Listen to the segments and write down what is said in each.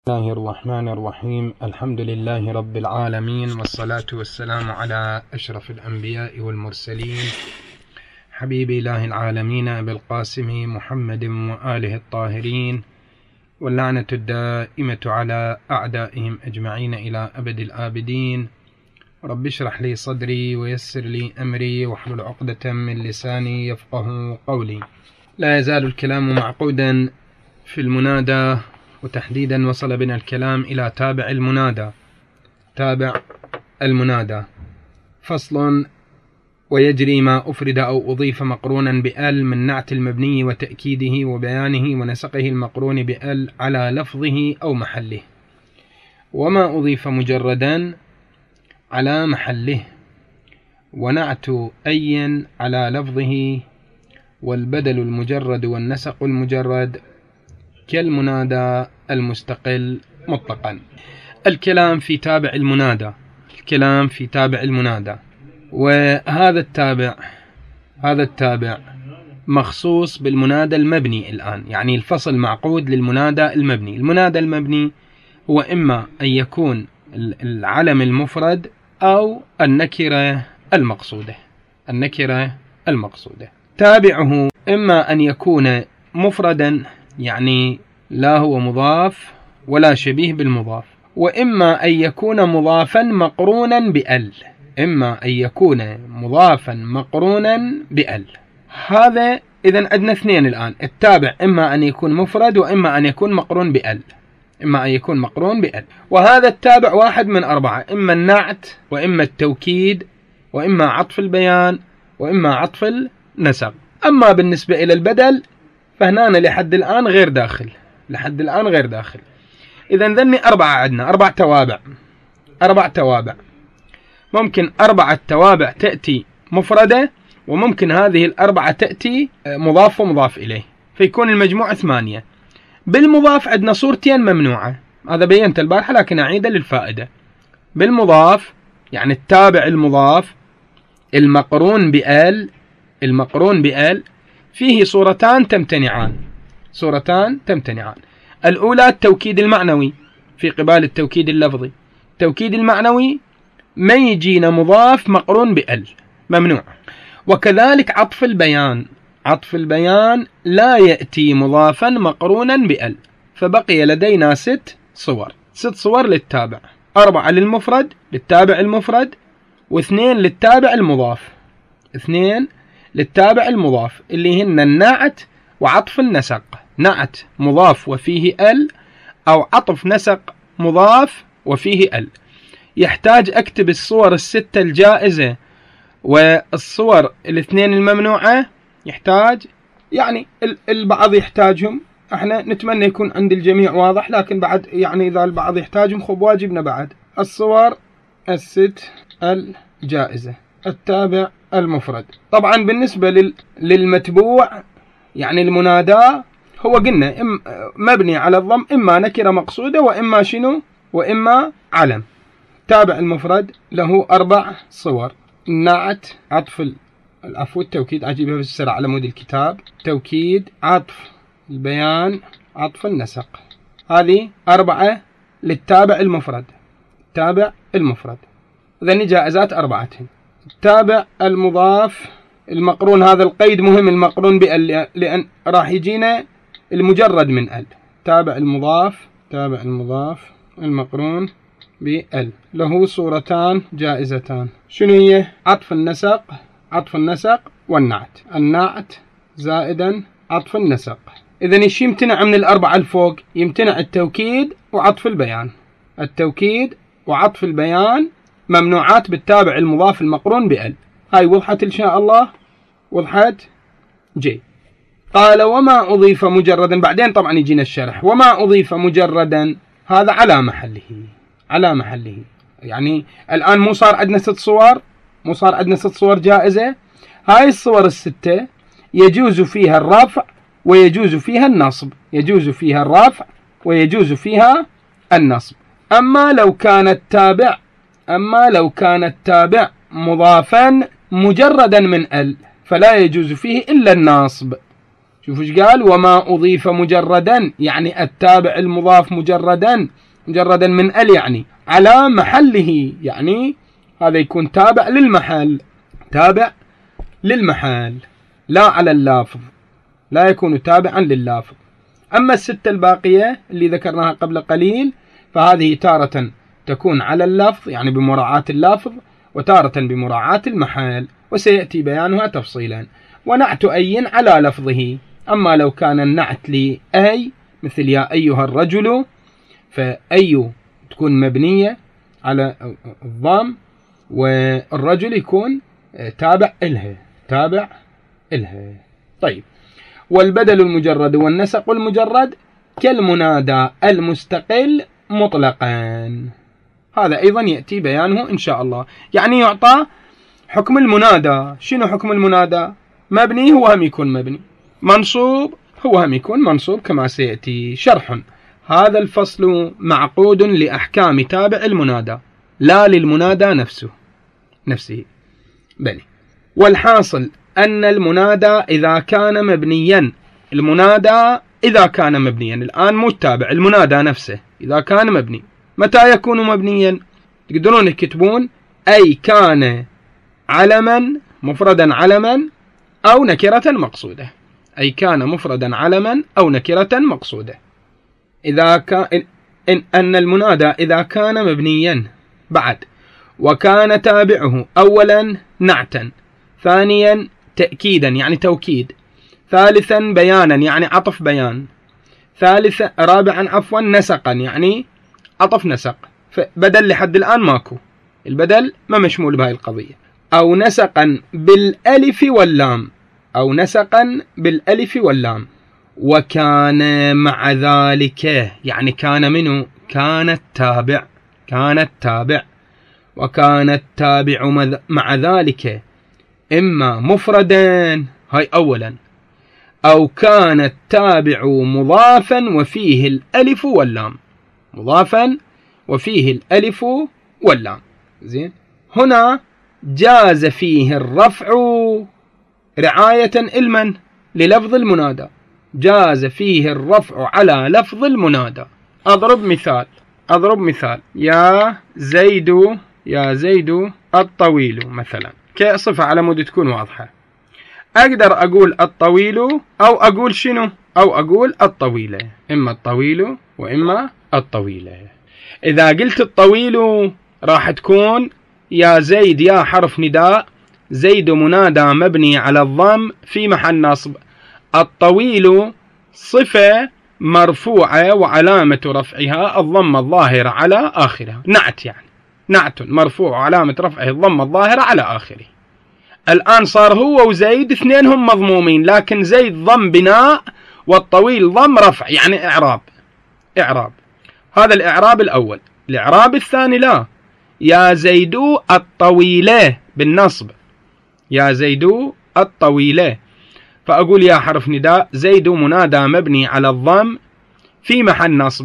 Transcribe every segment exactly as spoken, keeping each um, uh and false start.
بسم الله الرحمن الرحيم. الحمد لله رب العالمين، والصلاة والسلام على أشرف الأنبياء والمرسلين، حبيب إله العالمين أبي القاسم محمد وآله الطاهرين، واللعنة الدائمة على أعدائهم أجمعين إلى أبد الآبدين. رب اشرح لي صدري ويسر لي أمري واحلل عقدة من لساني يفقه قولي. لا يزال الكلام معقودا في المنادى، وتحديدا وصل بنا الكلام إلى تابع المنادى. تابع المنادى فصل: ويجري ما أفرد أو أضيف مقرونا بأل من نعت المبني وتأكيده وبيانه ونسقه المقرون بأل على لفظه أو محله، وما أضيف مجردا على محله، ونعت أي على لفظه، والبدل المجرد والنسق المجرد كالمنادى المستقل مطلقا. الكلام في تابع المنادى الكلام في تابع المنادى وهذا التابع هذا التابع مخصوص بالمنادى المبني الآن، يعني الفصل معقود للمنادى المبني. المنادى المبني هو إما أن يكون العلم المفرد أو النكرة المقصودة النكرة المقصودة تابعه إما أن يكون مفردا، يعني لا هو مضاف ولا شبيه بالمضاف، وإما أن يكون مضافا مقرونا بأل إما أن يكون مضافا مقرونا بأل. هذا إذن عندنا اثنين الآن. التابع إما أن يكون مفرد وإما أن يكون مقرون بأل إما أن يكون مقرون بأل وهذا التابع واحد من أربعة: إما النعت، وإما التوكيد، وإما عطف البيان، وإما عطف النسق. أما بالنسبة إلى البدل فهنا لحد الآن غير داخل لحد الآن غير داخل إذن ذني أربعة عندنا أربع توابع أربع توابع ممكن أربعة توابع تأتي مفردة، وممكن هذه الأربعة تأتي مضاف ومضاف إليه، فيكون المجموع ثمانية. بالمضاف عندنا صورتين ممنوعة، هذا بينت البارحة لكن أعيده للفائدة. بالمضاف يعني التابع المضاف المقرون بآل المقرون بآل فيه صورتان تمتنعان صورتان تمتنعان الأولى التوكيد المعنوي في قبال التوكيد اللفظي. التوكيد المعنوي ما يجينا مضاف مقرون بأل، ممنوع. وكذلك عطف البيان عطف البيان لا يأتي مضافا مقرونا بأل. فبقي لدينا ست صور ست صور للتابع: أربعة للمفرد للتابع المفرد، واثنين للتابع المضاف اثنين للتابع المضاف اللي هن النعت وعطف النسق. نعت مضاف وفيه ال، أو عطف نسق مضاف وفيه ال. يحتاج أكتب الصور الستة الجائزة والصور الاثنين الممنوعة، يحتاج يعني البعض يحتاجهم، احنا نتمنى يكون عند الجميع واضح، لكن بعد يعني إذا البعض يحتاجهم خب واجبنا بعد الصور الست الجائزة. التابع المفرد طبعا بالنسبة للمتبوع يعني المنادى هو قلنا مبني على الضم، إما نكرة مقصودة وإما شنو وإما علم. تابع المفرد له أربع صور: النعت، عطف العفو التوكيد عجيبها في السرعة على مود الكتاب، توكيد، عطف البيان، عطف النسق. هذه أربعة للتابع المفرد تابع المفرد. ذني جائزات أربعتين. التابع المضاف المقرون، هذا القيد مهم، المقرون بأل، لأن راح يجينا المجرد من أل. تابع المضاف تابع المضاف المقرون بأل له صورتان جائزتان. شنو هي؟ عطف النسق عطف النسق والنعت. النعت زائدا عطف النسق. إذن إيش يمتنع من الأربعة الفوق؟ يمتنع التوكيد وعطف البيان. التوكيد وعطف البيان ممنوعات بالتابع المضاف المقرون بأل. هاي وضحت إن شاء الله؟ وضحت؟ جي. قال: وما أضيف مجردا، بعدين طبعا يجينا الشرح. وما أضيف مجردا هذا على محله على محله يعني الآن مو صار عندنا ست صور مو صار عندنا ست صور جائزة. هاي الصور الستة يجوز فيها الرفع ويجوز فيها النصب يجوز فيها الرفع ويجوز فيها النصب. أما لو كان التابع أما لو كان التابع مضافا مجردا من ال، فلا يجوز فيه إلا الناصب شوف ايش قال، وما أضيف مجردا يعني التابع المضاف مجردا مجردا من ال يعني على محله، يعني هذا يكون تابع للمحل، تابع للمحل لا على اللافظ، لا يكون تابعا لللافظ. أما الستة الباقية اللي ذكرناها قبل قليل فهذه تارة تكون على اللفظ يعني بمراعاة اللافظ، وتارة بمراعاة المحل، وسيأتي بيانها تفصيلا. ونعت أي على لفظه، أما لو كان النعت لأي مثل يا أيها الرجل فأي تكون مبنية على الضم، والرجل يكون تابع إلها، تابع إلها. طيب، والبدل المجرد والنسق المجرد كالمنادى المستقل مطلقا، هذا أيضا يأتي بيانه إن شاء الله. يعني يعطى حكم المنادى. شنو حكم المنادى؟ مبني هو هم يكون مبني، منصوب هو هم يكون منصوب كما سيأتي شرح. هذا الفصل معقود لأحكام تابع المنادى لا للمنادى نفسه نفسه بني. والحاصل أن المنادى إذا كان مبنيا، المنادى إذا كان مبنيا الآن مو التابع، المنادى نفسه إذا كان مبني، متى يكون مبنيا؟ تقدرون تكتبون أي كان علما مفردا علما أو نكرة مقصودة، أي كان مفردا علما أو نكرة مقصودة. إذا كان إن أن المنادى إذا كان مبنيا بعد وكان تابعه أولا نعتا، ثانيا تأكيدا يعني توكيد، ثالثا بيانا يعني عطف بيان، ثالثا رابعا عفوا نسقا يعني عطف نسق، فبدل لحد الآن ماكو، البدل ما مشمول بهاي القضية. أو نسقا بالألف واللام، أو نسقا بالألف واللام. وكان مع ذلك يعني كان منه، كان التابع، كان التابع وكان التابع مع ذلك إما مفردا، هاي أولا، أو كان التابع مضافا وفيه الألف واللام، مضافا وفيه الألف واللام. زين، هنا جاز فيه الرفع رعاية المن للفظ المنادى، جاز فيه الرفع على لفظ المنادى. أضرب مثال، أضرب مثال يا زيد، يا زيد الطويل مثلا كصفة على مود تكون واضحة. أقدر أقول الطويل أو أقول شنو؟ أو أقول الطويلة، إما الطويل وإما الطويلة. إذا قلت الطويل راح تكون يا زيد يا حرف نداء، زيد منادى مبني على الضم في محل نصب، الطويل صفة مرفوعة وعلامة رفعها الضم الظاهرة على آخرها، نعت يعني نعت مرفوع وعلامة رفعه الضم الظاهرة على آخره. الآن صار هو وزيد اثنينهم مضمومين، لكن زيد ضم بناء والطويل ضم رفع يعني إعراب، إعراب. هذا الإعراب الأول. الإعراب الثاني لا، يا زيد الطويلة بالنصب، يا زيد الطويلة، فأقول يا حرف نداء زيد منادى مبني على الضم في محل نصب،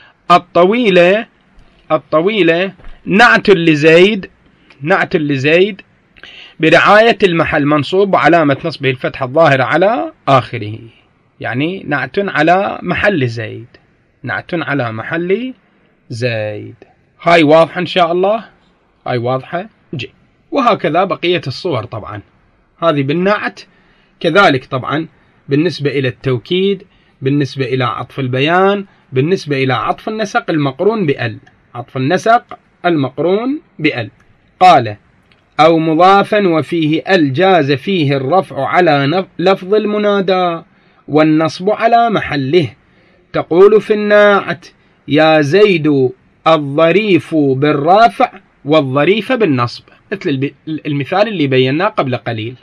الطويلة، الطويلة نعت لزيد، نعت لزيد برعاية المحل منصوب وعلامة نصبه الفتحة الظاهرة على آخره، يعني نعت على محل زيد، نعت على محل زيد. هاي واضحة إن شاء الله، هاي واضحة جي. وهكذا بقية الصور طبعا، هذه بالنعت. كذلك طبعا بالنسبة إلى التوكيد، بالنسبة إلى عطف البيان، بالنسبة إلى عطف النسق المقرون بأل، عطف النسق المقرون بأل. قال أو مضافا وفيه ال جاز فيه الرفع على لفظ المنادى والنصب على محله. تقول في الناعت يا زيد الظريف بالرافع والظريف بالنصب، مثل المثال اللي بيناه قبل قليل،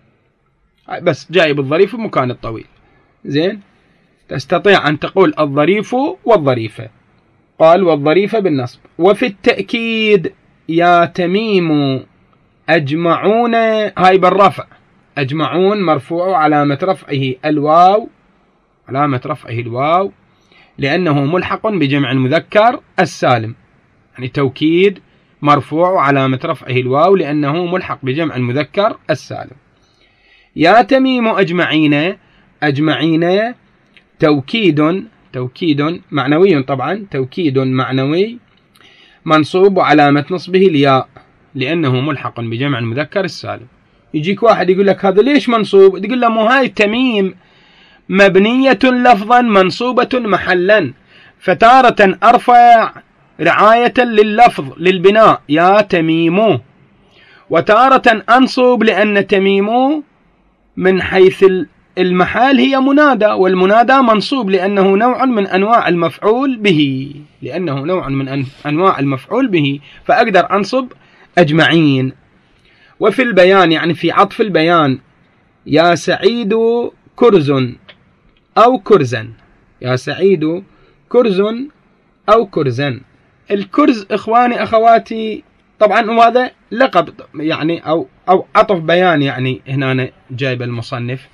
بس جايب الظريف بمكان الطويل. زين، تستطيع أن تقول الظريف والظريفة. قال والظريفة بالنصب. وفي التأكيد يا تميم أجمعون، هاي بالرفع، أجمعون مرفوع علامة رفعه الواو، علامة رفعه الواو لأنه ملحق بجمع المذكر السالم، يعني توكيد مرفوع علامة رفعه الواو لأنه ملحق بجمع المذكر السالم. يا تميم أجمعين أجمعين توكيد توكيد معنوي، طبعا توكيد معنوي منصوب وعلامة نصبه الياء لأنه ملحق بجمع المذكر السالم. يجيك واحد يقول لك هذا ليش منصوب؟ تقول له مو هاي تميم مبنية لفظا منصوبة محلا، فتارة أرفع رعاية لللفظ للبناء يا تميم، وتارة أنصب لأن تميم من حيث المحال هي منادى، والمنادى منصوب لأنه نوع من أنواع المفعول به لأنه نوع من أنواع المفعول به فأقدر أنصب أجمعين. وفي البيان يعني في عطف البيان يا سعيد كرز أو كرزا، يا سعيد كرز أو كرزا. الكرز إخواني أخواتي طبعا وهذا لقب يعني أو أو عطف بيان يعني هنا جايب المصنف،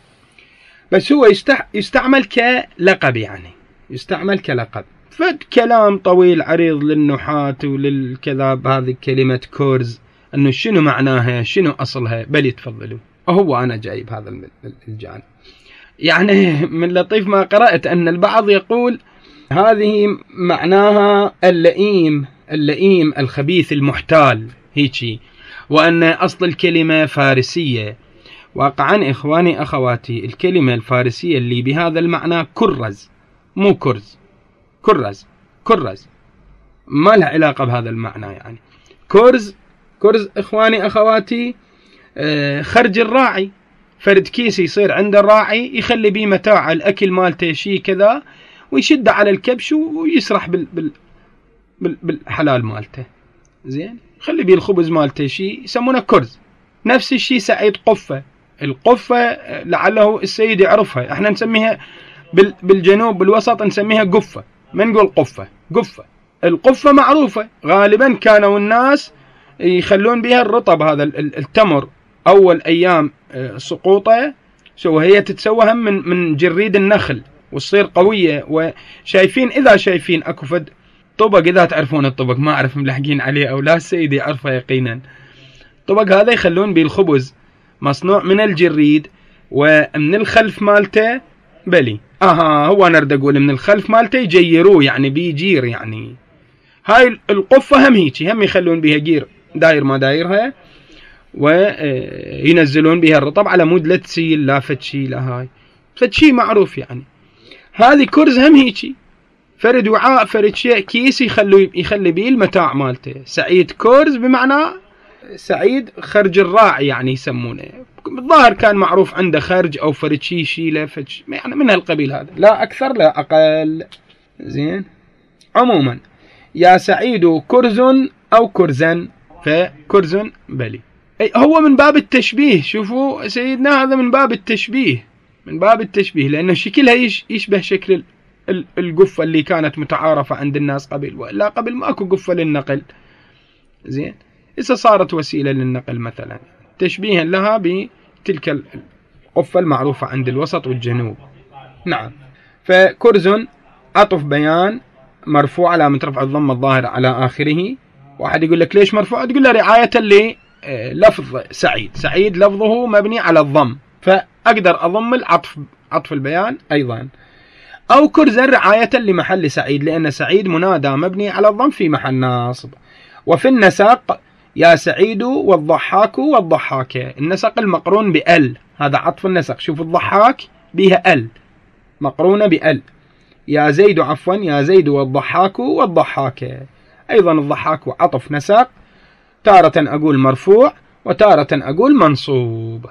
بس هو يستعمل كلقب يعني يستعمل كلقب. فكلام طويل عريض للنحاة وللكذا بهذه كلمة كرز أنه شنو معناها شنو أصلها، بل يتفضلوا وهو أنا جايب هذا الجانب. يعني من لطيف ما قرأت أن البعض يقول هذه معناها اللئيم اللئيم الخبيث المحتال هيجي، وأن أصل الكلمة فارسية. واقعا إخواني أخواتي الكلمة الفارسية اللي بهذا المعنى كرز مو كرز، كرز كرز ما لها علاقة بهذا المعنى. يعني كرز كرز إخواني أخواتي خرج الراعي، فرد كيس يصير عند الراعي يخلي بيه متاع الأكل مالته شيء كذا ويشد على الكبش ويسرح بال بال بال بالحلال مالته، زين يخلي بيه الخبز مالته شيء يسمونه كرز. نفس الشيء سعيد قفة، القفة لعله السيد يعرفها، احنا نسميها بالجنوب بالوسط نسميها قفة، ما نقول قفة. قفة القفة معروفة غالبا كانوا الناس يخلون بها الرطب هذا التمر أول أيام سقوطه، سو هي تتسوى هم من من جريد النخل وتصير قوية. وشايفين إذا شايفين أكو فد طبق، إذا تعرفون الطبق ما أعرف ملحقين عليه أو لا السيد يعرفه يقينا، الطبق هذا يخلون به الخبز مصنوع من الجريد ومن الخلف مالته بلي اها هو نرد اقول من الخلف مالته يجيروه يعني بيجير. يعني هاي القفة هم هيك هم يخلون بها جير داير ما دايرها وينزلون بها الرطب على مود لا تسيل لا فتشي لا هاي فتشي معروف. يعني هذه كرز هم هيك فرد وعاء فرد شيء كيس يخلي يخلي بيه المتاع مالته. سعيد كرز بمعنى سعيد خرج الراعي يعني يسمونه، بالظاهر كان معروف عنده خرج او فرد شيء شيله فتش يعني من هالقبيل هذا لا اكثر لا اقل. زين عموما يا سعيد كرز او كرزا، فكرز بلي أي هو من باب التشبيه. شوفوا سيدنا هذا من باب التشبيه من باب التشبيه لانه شكلها يشبه شكل القفة اللي كانت متعارفة عند الناس قبل، ولا قبل ماكو قفة للنقل. زين إذا صارت وسيلة للنقل مثلا تشبيها لها بتلك القفة المعروفة عند الوسط والجنوب. نعم فكرز عطف بيان مرفوع علامة رفع الضمة الظاهر على آخره. واحد يقول لك ليش مرفوع؟ تقول له رعاية للفظ سعيد، سعيد لفظه مبني على الضم فأقدر أضم العطف عطف البيان أيضا. أو كرزا رعاية لمحل سعيد لأن سعيد منادى مبني على الضم في محل ناصب. وفي النسق يا سعيد والضحاك والضحاكة، النسق المقرون بأل هذا عطف النسق. شوف الضحاك بها أل مقرونة بأل. يا زيد عفوا يا زيد والضحاك والضحاكة، أيضا الضحاك عطف نسق، تارة أقول مرفوع وتارة أقول منصوب.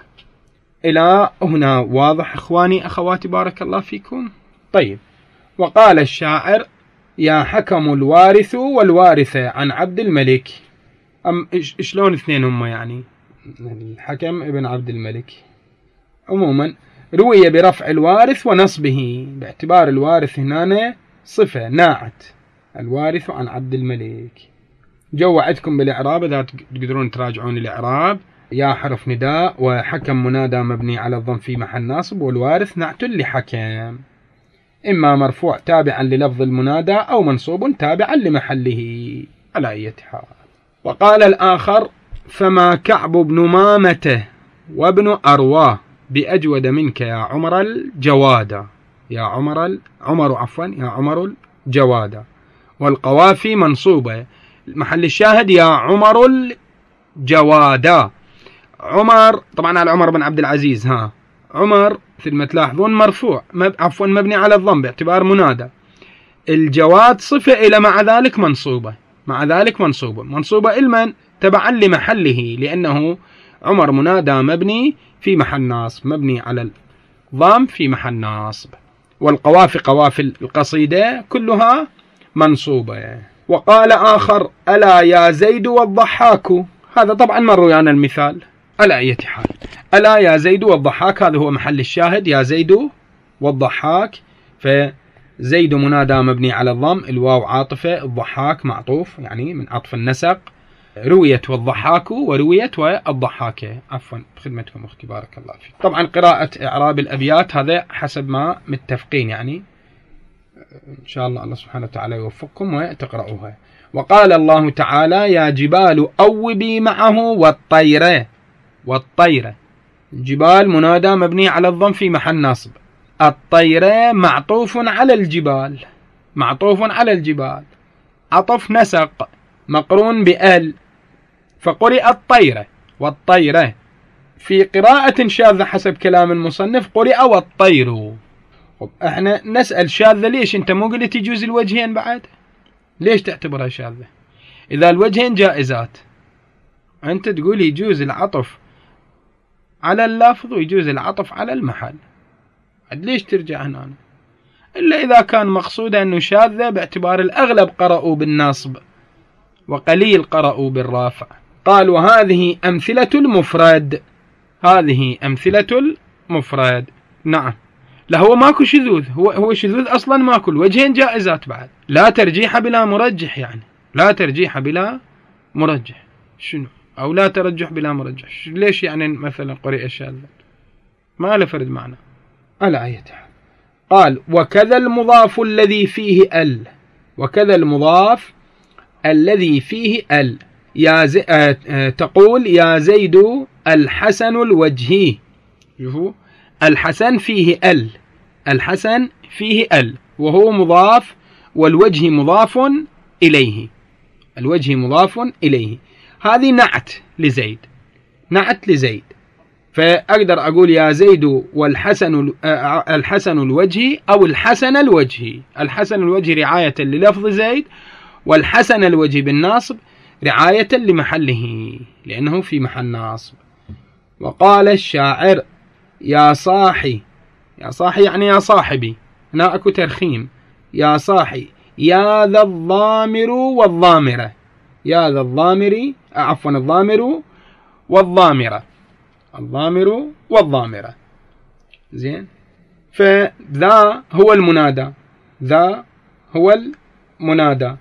إلى هنا واضح إخواني أخواتي بارك الله فيكم. طيب وقال الشاعر يا حكم الوارث والوارثة عن عبد الملك. أم شلون اثنين هم يعني الحكم ابن عبد الملك. عموما روي برفع الوارث ونصبه باعتبار الوارث هنا صفة ناعت الوارث عن عبد الملك. جو وعدكم بالإعراب إذا تقدرون تراجعون الإعراب. يا حرف نداء وحكم منادى مبني على الضم في محل ناصب والوارث نعت لحكم إما مرفوع تابعا للفظ المنادى أو منصوب تابعا لمحله على أي حال. وقال الآخر فما كعب بن مامته وابن أرواه بأجود منك يا عمر الجوادة، يا عمر ال... عمر عفوا يا عمر الجوادة. والقوافي منصوبة، محل الشاهد يا عمر الجوادة. عمر طبعا على عمر بن عبد العزيز، ها عمر مثل ما تلاحظون مرفوع مب... عفوا مبني على الضم باعتبار منادى. الجواد صفة إلى مع ذلك منصوبة، مع ذلك منصوبة منصوبة إلمن تبعا لمحله، لأنه عمر منادى مبني في محل ناصب، مبني على الضم في محل ناصب. والقوافي قوافي القصيدة كلها منصوبة. وقال آخر ألا يا زيد والضحاك، هذا طبعا مر ويانا المثال على أي حال. ألا يا زيد والضحاك هذا هو محل الشاهد، يا زيد والضحاك. فزيد منادى مبني على الضم، الواو عاطفة، الضحاك معطوف يعني من عطف النسق. رويت والضحاك ورويت والضحاكة، عفوا بخدمتكم أختي بارك الله فيك. طبعا قراءة إعراب الأبيات هذا حسب ما متفقين، يعني إن شاء الله الله سبحانه وتعالى يوفقكم وتقرأوها. وقال الله تعالى يا جبال أوبي معه والطير، والطير الجبال منادى مبني على الضم في محل نصب، الطير معطوف على الجبال، معطوف على الجبال، عطف نسق مقرون بأل، فقرئ الطيرة والطيرة. في قراءة شاذة حسب كلام المصنف قرئ والطير. طب احنا نسأل شاذة ليش انت مو قلت يجوز الوجهين بعد؟ ليش تعتبرها شاذة اذا الوجهين جائزات؟ انت تقول يجوز العطف على اللفظ ويجوز العطف على المحل، ليش ترجع هنا؟ إلا إذا كان مقصودا أنه شاذة باعتبار الأغلب قرأوا بالنصب وقليل قرأوا بالرافع. قال وهذه أمثلة المفرد، هذه أمثلة المفرد. نعم، لا هو ماكو شذوذ، هو هو شذوذ أصلا ماكو، وجهين جائزات بعد، لا ترجيح بلا مرجح، يعني لا ترجيح بلا مرجح. شنو؟ أو لا ترجح بلا مرجح، ليش يعني مثلا قرئ شاذ ما له فرد معنى على أي حال. قال وكذا المضاف الذي فيه ال، وكذا المضاف الذي فيه ال. يا زي... آه... آه... تقول يا زيد الحسن الوجهي، شوفوا الحسن فيه ال، الحسن فيه ال وهو مضاف، والوجه مضاف إليه، الوجه مضاف إليه. هذه نعت لزيد، نعت لزيد. فأقدر أقول يا زيد والحسن الحسن الوجهي أو الحسن الوجهي. الحسن الوجهي رعاية للفظ زيد، والحسن الوجهي بالناصب رعاية لمحله لأنه في محل ناصب. وقال الشاعر يا صاحي، يا صاحي يعني يا صاحبي، هنا أكو ترخيم، يا صاحي يا ذا الضامر والضامرة، يا ذا الضامر عفوا الضامر والضامرة، الضامر والضامرة. زين، فذا هو المنادى، ذا هو المنادى.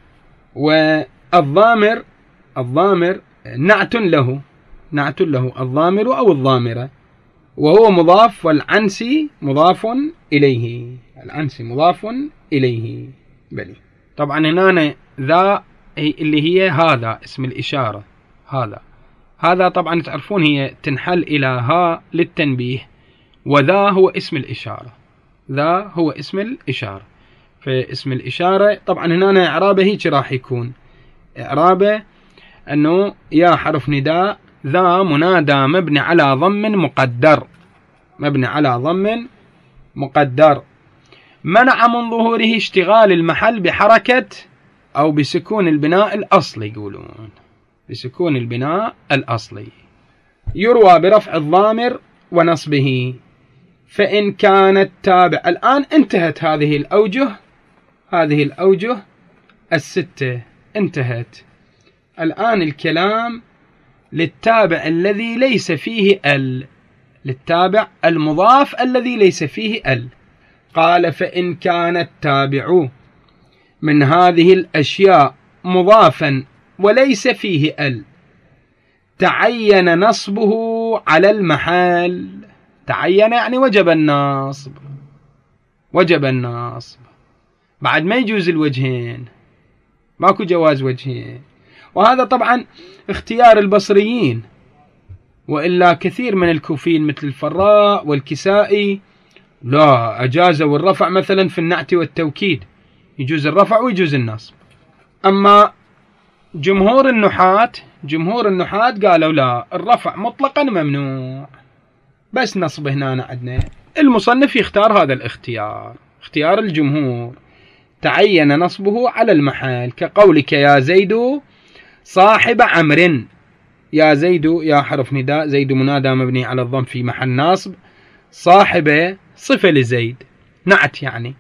والضامر، الضامر نعت له، نعت له الضامر أو الضامرة، وهو مضاف، والعنسي مضاف إليه، العنسي مضاف إليه. بلي طبعا هنا ذا اللي هي هذا اسم الإشارة، هذا هذا طبعا تعرفون هي تنحل إلى ها للتنبيه، وذا هو اسم الإشارة، ذا هو اسم الإشارة. فاسم الإشارة طبعا هنا إعرابه هيك راح يكون، إعرابه أنه يا حرف نداء، ذا منادى مبني على ضم مقدر، مبني على ضم مقدر، منع من ظهوره اشتغال المحل بحركة أو بسكون البناء الأصلي، يقولون بسكون البناء الأصلي. يروى برفع الضامر ونصبه فإن كانت تابع. الآن انتهت هذه الأوجه، هذه الأوجه الستة انتهت. الآن الكلام للتابع الذي ليس فيه ال، للتابع المضاف الذي ليس فيه ال. قال فإن كان التابع من هذه الأشياء مضافا وليس فيه ال تعين نصبه على المحل. تعين يعني وجب النصب، وجب النصب، بعد ما يجوز الوجهين، ماكو جواز وجهين. وهذا طبعا اختيار البصريين، وإلا كثير من الكوفيين مثل الفراء والكسائي لا أجازوا الرفع مثلا في النعت والتوكيد، يجوز الرفع ويجوز النصب. أما جمهور النحاة جمهور النحاة قالوا لا، الرفع مطلقا ممنوع، بس نصب هنا عندنا. المصنف يختار هذا الاختيار، اختيار الجمهور، تعين نصبه على المحل، كقولك يا زيد صاحب عمرو. يا زيد يا حرف نداء، زيد منادى مبني على الضم في محل ناصب، صاحب صفة لزيد نعت يعني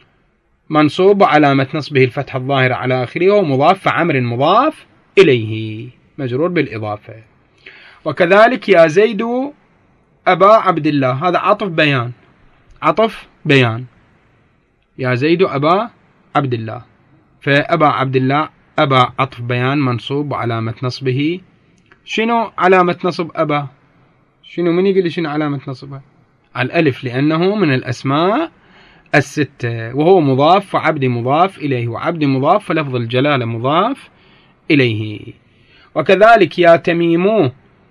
منصوب علامة نصبه الفتح الظاهرة على آخره ومضاف، فعمر مضاف إليه مجرور بالإضافة. وكذلك يا زيد أبا عبد الله، هذا عطف بيان، عطف بيان، يا زيد أبا عبد الله، فأبا عبد الله أبا عطف بيان منصوب وعلامة نصبه شنو علامة نصب أبا؟ شنو من يقول شنو علامة نصبها؟ الألف، لأنه من الأسماء الستة، وهو مضاف وعبد مضاف إليه، وعبد مضاف فلفظ الجلالة مضاف إليه. وكذلك يا تميم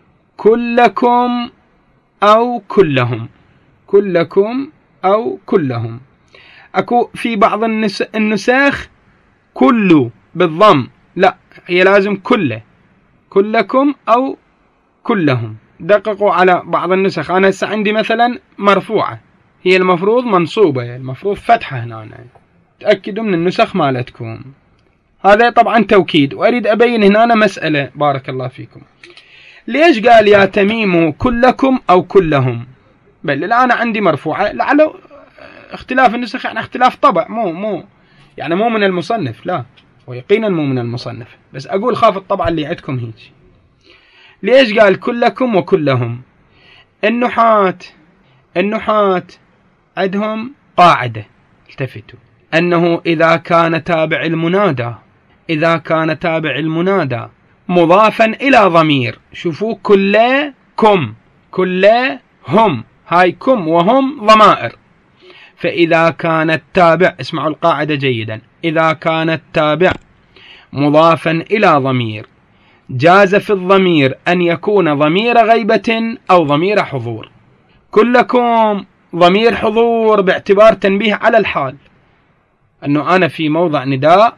كلكم أو كلهم، كلكم أو كلهم. أكو في بعض النسخ كل بالضم، لا هي لازم كله، كلكم أو كلهم. دققوا على بعض النسخ، أنا هسه عندي مثلا مرفوعة، هي المفروض منصوبة، المفروض فتحة هنا، تأكدوا من النسخ مالتكم. هذا طبعا توكيد. وأريد أبين هنا مسألة بارك الله فيكم، ليش قال يا تميم كلكم أو كلهم؟ بل الآن عندي مرفوعة، لعله اختلاف النسخ يعني اختلاف طبع، مو مو يعني مو من المصنف، لا ويقينا مو من المصنف، بس أقول خاف الطبعة اللي عندكم هيك. ليش قال كلكم وكلهم؟ النحاة النحاة عندهم قاعدة، التفتوا، أنه إذا كان تابع المنادى إذا كان تابع المنادى مضافا إلى ضمير، شوفوا كلكم كلهم، هاي كم وهم ضمائر، فإذا كان التابع، اسمعوا القاعدة جيدا، إذا كان التابع مضافا إلى ضمير جاز في الضمير أن يكون ضمير غيبة أو ضمير حضور. كلكم ضمير حضور باعتبار تنبيه على الحال، أنه أنا في موضع نداء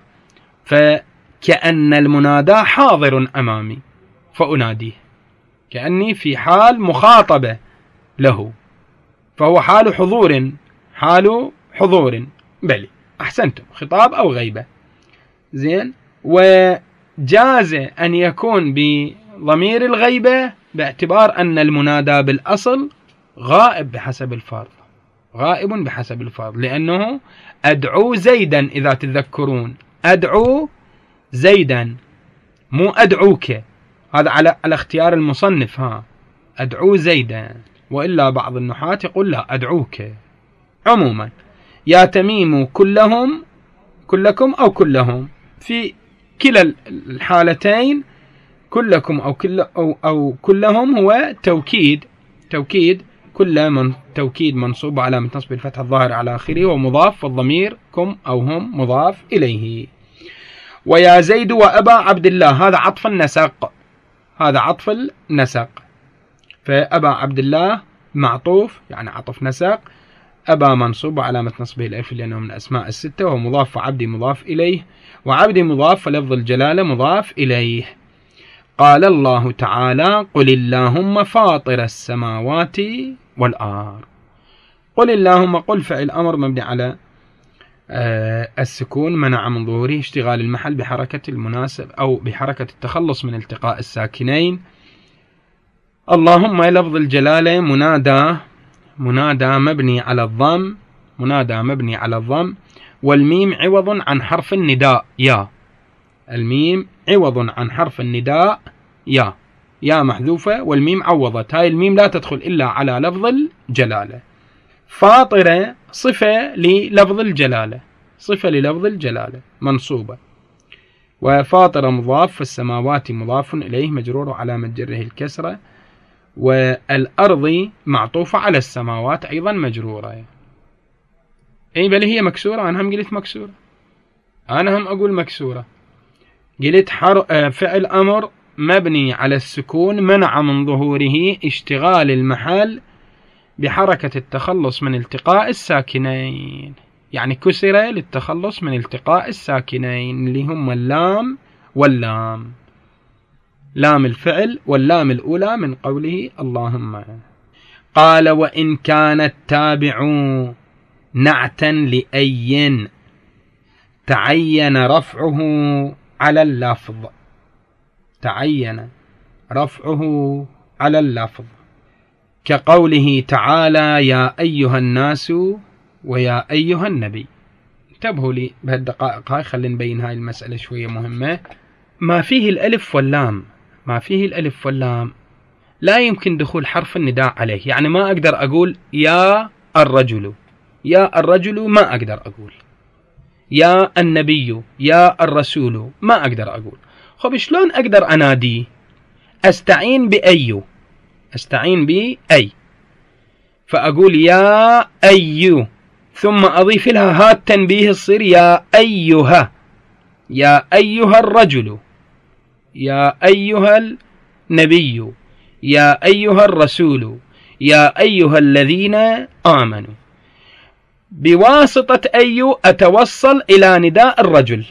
فكأن المنادى حاضر أمامي فأناديه، كأني في حال مخاطبة له، فهو حال حضور، حال حضور، بلي أحسنتم، خطاب أو غيبة، زين. وجاز أن يكون بضمير الغيبة باعتبار أن المنادى بالأصل غائب بحسب الفرض، غائب بحسب الفرض، لأنه أدعو زيدا، إذا تذكرون أدعو زيدا مو أدعوك، هذا على على اختيار المصنف، ها أدعو زيدا، وإلا بعض النحاة يقول لا أدعوك. عموما يا تميم كلهم كلكم أو كلهم، في كلا الحالتين كلكم أو, كل أو, أو كلهم هو توكيد، توكيد كل من توكيد منصوب على نصب الفتح الظاهر على آخره ومضاف، والضمير كم أو هم مضاف إليه. ويا زيد وأبا عبد الله، هذا عطف النسق، هذا عطف النسق، فأبا عبد الله معطوف يعني عطف نسق، أبا منصوب علامة نصبه الألف لأنه من أسماء الستة، ومضاف وعبد مضاف إليه، وعبد مضاف فلفظ الجلالة مضاف إليه. قال الله تعالى قل اللهم فاطر السماوات والأرض. قل اللهم، قل فعل أمر مبني على آه السكون منع من ظهوره اشتغال المحل بحركة المناسب أو بحركة التخلص من التقاء الساكنين. اللهم لفظ الجلالة منادى، منادى مبني على الضم، منادى مبني على الضم، والميم عوض عن حرف النداء يا، الميم عوض عن حرف النداء يا، يا محذوفة والميم عوضت، هاي الميم لا تدخل إلا على لفظ الجلالة. فاطرة صفة للفظ الجلالة، صفة للفظ الجلالة منصوبة، وفاطرة مضاف، فالسماوات مضاف إليه مجرور علامة جره الكسرة، والأرض معطوفة على السماوات أيضا مجرورة. أي بل هي مكسورة، أنا هم قلت مكسورة، أنا هم أقول مكسورة، قلت حر... فعل أمر مبني على السكون منع من ظهوره اشتغال المحل بحركة التخلص من التقاء الساكنين، يعني كسر للتخلص من التقاء الساكنين اللي هم اللام واللام، لام الفعل واللام الأولى من قوله اللهم. قال وإن كان التابع نعتا لأي تعين رفعه على اللفظ، تعين رفعه على اللفظ، كقوله تعالى يا أيها الناس ويا أيها النبي. انتبهوا لي بهالدقائق هاي، خلينا نبين هاي المسألة شوية مهمة. ما فيه الألف واللام، ما فيه الألف واللام لا يمكن دخول حرف النداء عليه، يعني ما أقدر أقول يا الرجل، يا الرجل ما أقدر أقول، يا النبي يا الرسول ما أقدر أقول. خب شلون أقدر أنادي؟ أستعين بأي، أستعين بأي، فأقول يا أي ثم أضيف لها ها التنبيه الصير يا أيها، يا أيها الرجل، يا أيها النبي، يا أيها الرسول، يا أيها الذين آمنوا. بواسطة أي أتوصل إلى نداء الرجل،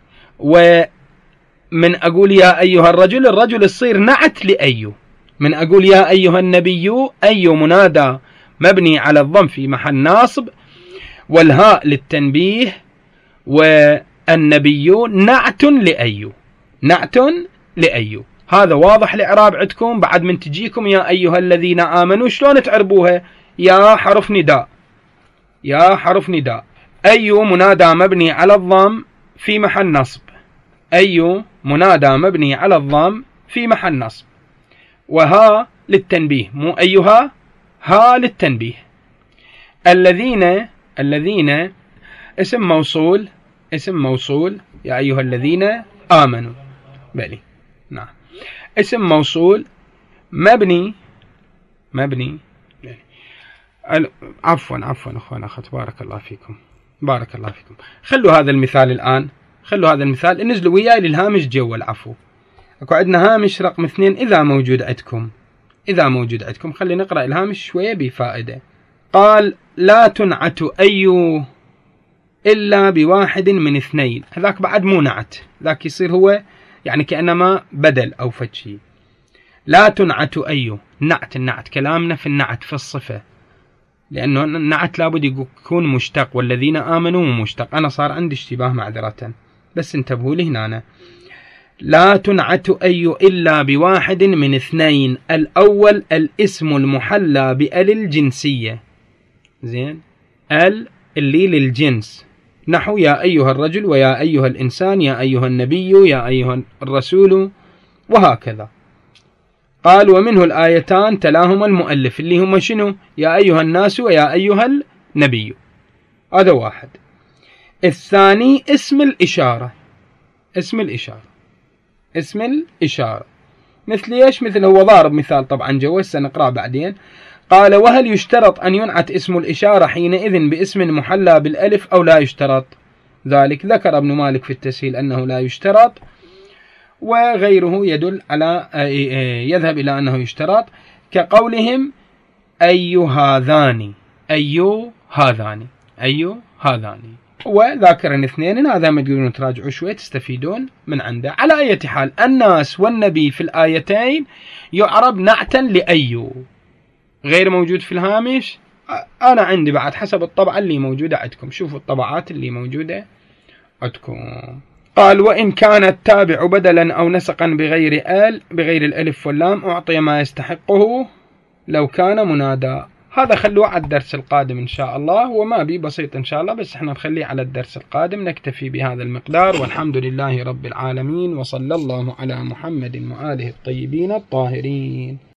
ومن أقول يا أيها الرجل الرجل يصير نعت لأي، من أقول يا أيها النبي أي منادى مبني على الضم في محل ناصب، والهاء للتنبيه، والنبي نعت لأي، نعت لأي. هذا واضح الإعراب عندكم؟ بعد من تجيكم يا أيها الذين آمنوا شلون تعربوها؟ يا حرف نداء، يا حرف نداء، أي منادى مبني على الضم في محل نصب، أي منادى مبني على الضم في محل نصب، وها للتنبيه، مو أيها، ها للتنبيه. الذين، الذين اسم موصول، اسم موصول، يا أيها الذين آمنوا، بلي نعم، اسم موصول مبني، مبني عفوا عفوا اخوان اخوات، بارك الله فيكم، بارك الله فيكم. خلوا هذا المثال الآن، خلوا هذا المثال، انزلوا وياي للهامش جوا العفو. اكو عندنا هامش رقم اثنين إذا موجود عندكم، إذا موجود عندكم خلي نقرأ الهامش شوية بفائدة. قال لا تنعت أي إلا بواحد من اثنين، هذاك بعد مو نعت، ذاك يصير هو يعني كأنما بدل أو فتشي. لا تنعت أي، نعت، النعت كلامنا في النعت في الصفة، لأنه النعت لابد يكون مشتق، والذين آمنوا مشتق. أنا صار عندي اشتباه معذرة، بس انتبهوا لي هنا. لا تنعت أي إلا بواحد من اثنين، الأول الاسم المحلى بأل الجنسية، زين، ال اللي للجنس، نحو يا أيها الرجل ويا أيها الإنسان، يا أيها النبي، يا أيها الرسول، وهكذا. قال ومنه الآيتان تلاهما المؤلف اللي هم شنو؟ يا أيها الناس ويا أيها النبي، هذا واحد. الثاني اسم الإشارة، اسم الإشارة، اسم الإشارة مثل ايش؟ مثل هو ضارب مثال طبعا جوا سنقرأ بعدين. قال وهل يشترط أن ينعت اسم الإشارة حينئذ باسم محلى بالألف أو لا يشترط ذلك؟ ذكر ابن مالك في التسهيل أنه لا يشترط، وغيره يدل على يذهب إلى أنه يشترط، كقولهم أي هذان، أي هذان، أي هذان، وذاكرا اثنين. هذا ما تقولون تراجعوا شوي تستفيدون من عنده. على أي حال الناس والنبي في الآيتين يعرب نعتا لأي، غير موجود في الهامش. أنا عندي بعد حسب الطبعة اللي موجودة عندكم، شوفوا الطبعات اللي موجودة عندكم. قال وإن كان التابع بدلا أو نسقا بغير آل، بغير الألف واللام، أعطي ما يستحقه لو كان منادى. هذا خلوه على الدرس القادم إن شاء الله، وما بي بسيط إن شاء الله، بس احنا نخليه على الدرس القادم. نكتفي بهذا المقدار، والحمد لله رب العالمين، وصلى الله على محمد وآله الطيبين الطاهرين.